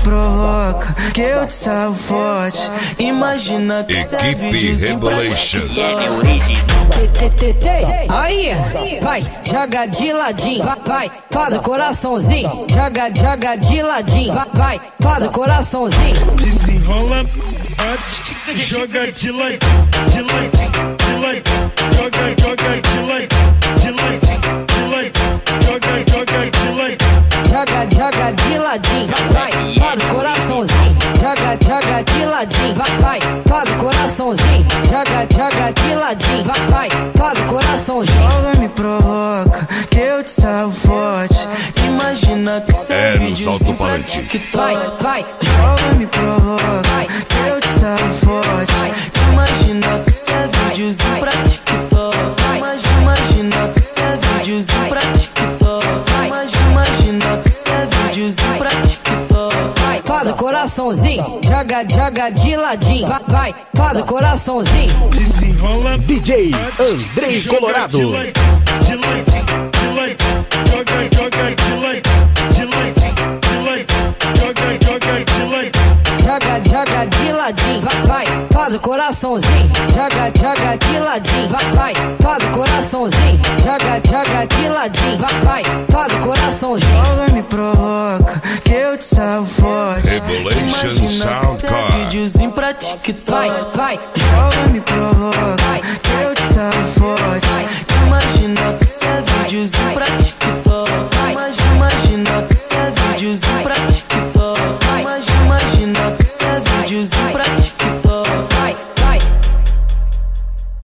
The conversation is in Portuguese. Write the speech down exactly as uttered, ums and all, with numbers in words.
provoca, que eu te salvo forte. Imagina que Equipe Revelation. Aí, vai, joga de ladinho, vai, vai, faz o coraçãozinho, joga, joga de ladinho, vai, vai, faz o coraçãozinho. Desenrola, bate, joga de ladinho, de ladinho, de ladinho, joga, joga de ladinho, de ladinho, de ladinho, joga, joga de ladinho. Joga, joga de ladinho, vai, faz o coraçãozinho, joga, joga de ladinho, vai, vai, faz o coraçãozinho, joga, joga de ladinho, vai, vai, faz o coraçãozinho. Joga, me provoca, que eu te salvo forte. Imagina que É no salto falante. Vai, vai, Joga, me provoca, que eu te salvo forte. Imagina que cê é videozinho pra TikTok. Imagina, imagina que cê é videozinho pra TikTok. Imagina, imagina que cê é videozinho pra TikTok. faz o coraçãozinho, joga, joga de ladinho, vai, vai, faz o coraçãozinho. Desenrola, D J Andrei Colorado. de ladinho, de ladinho, de ladinho, joga, joga de ladinho, de ladinho, de ladinho, joga, joga de ladinho. Joga, joga de ladinho, vai, vai, faz o coraçãozinho, joga, joga de ladinho, vai, vai, faz o coraçãozinho, joga, joga de ladinho, vai, vai, faz o coraçãozinho. Joga, me provoca, que eu te salvo forte. Revelation Sound cê é Card. videozinho pra TikTok. Vai, vai, Joga, me provoca, que eu te salvo forte.